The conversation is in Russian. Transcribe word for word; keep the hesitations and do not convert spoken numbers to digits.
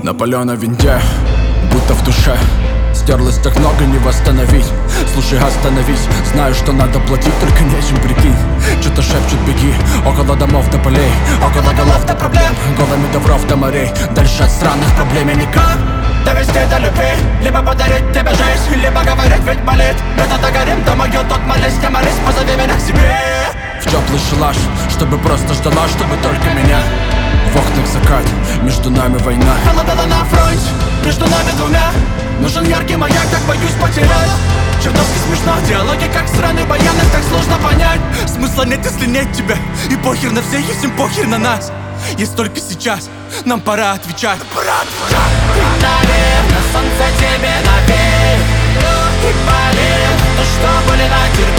На паленой винде, будто в душе. Стерлось так много, не восстановить. Слушай, остановись, знаю, что надо платить, только нечем, прикинь. Что-то шепчут, беги, около домов до полей, около голов до проблем, голыми до вров до морей. Дальше от странных проблем я никак. Довести до любви, либо подарить тебе жизнь, либо говорить, ведь болит. Это догорим, то мою тот молись, не молись, позови меня к себе. В теплый шалаш, чтобы просто ждала, чтобы только меня. В окнах закат, между нами война. Холодала на фронте, между нами двумя. Нужен яркий маяк, так боюсь потерять. Чертовски смешно, диалоги как сраный баян, их так сложно понять. Смысла нет, если нет тебя. И похер на всех, если похер на нас. Есть только сейчас, нам пора отвечать. Пора отвечать. Наверное, солнце тебе навеет. И болит то, что были натерпеть.